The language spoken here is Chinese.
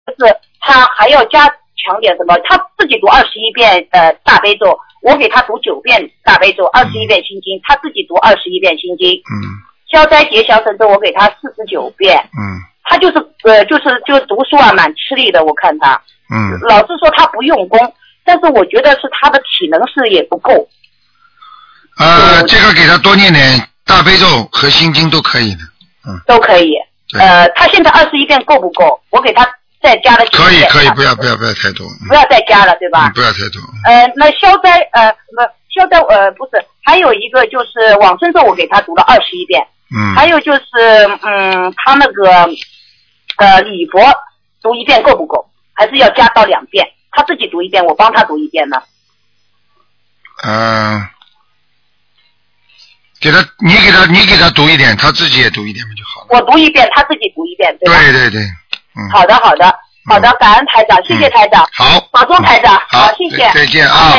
就是他还要加强点什么？他自己读21遍大悲咒，我给他读9遍大悲咒，21遍心经，他自己读21遍心经。消灾吉祥神咒我给他49遍。他就是读书啊蛮吃力的，我看他。老师说他不用功，但是我觉得是他的体能是也不够。 这个给他多念点大悲咒和心经都可以的。 都可以。他现在21遍够不够？我给他再加了9遍。 可以，不要太多。 不要再加了，对吧？ 不要太多。 那消灾不是，还有一个就是往生咒，我给他读了21遍。还有就是他那个礼佛读1遍够不够？还是要加到2遍？他自己读1遍，我帮他读1遍呢。 你给他读一点，他自己也读一点就好了。 我读1遍，他自己读1遍，对吧？ 对。 好的，感恩台长，谢谢台长。 好， 保重台长。好，谢谢。 再见啊。